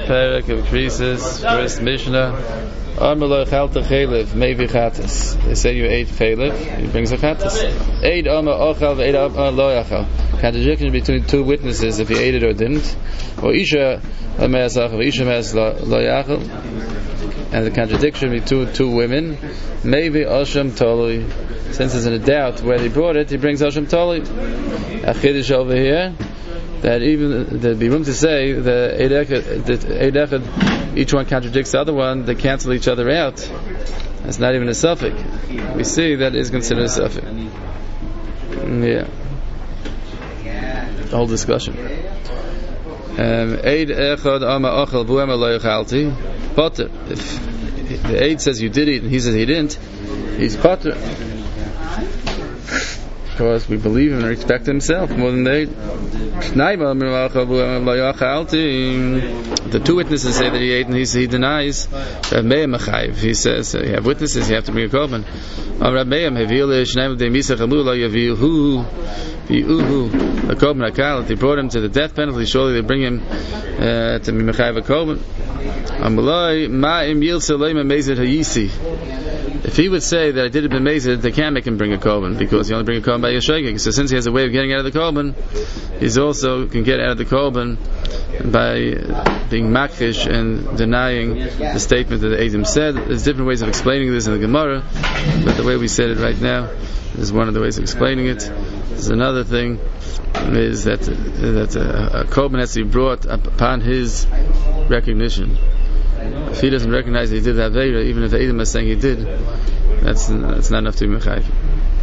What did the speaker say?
Perek of Krisis, first Mishnah. Amaloi chalta chelev, maybe chatas. They say you ate chelev, he brings a chatas. Eid ama ochal, eid ama lo achal. Contradiction between two witnesses if he ate it or didn't. Or isha ames achal, isha ames lo yachal. And the contradiction between two women. Maybe Asham Toli. Since there's a doubt where they brought it, he brings Asham Toli. A chiddush over here, that even there'd be room to say the Eid Echad, each one contradicts the other one, they cancel each other out. That's not even a suffix. We see that is considered a suffix. Yeah. The whole discussion. Eid Echad Ama Achal Buema Lo Yachalti. But if the Eid says you did eat and he says he didn't, he's Potter. Because we believe him and respect himself more than they. The two witnesses say that he ate and he denies. He says you have witnesses, you have to bring a korban. The korban akal, if they brought him to the death penalty, surely they bring him to be mechayev a korban. If he would say that I did it b'mezid, they can't make him bring a korban because he only bring a korban by yeshegeg. So since he has a way of getting out of the korban, he's also can get out of the korban by being makfish and denying the statement that the Eidim said. There's different ways of explaining this in the Gemara, but the way we said it right now is one of the ways of explaining it. There's another thing is that a korban has to be brought upon his recognition. If he doesn't recognize that he did that Aveira, even if the Eidim is saying he did, that's not enough to be mechayev.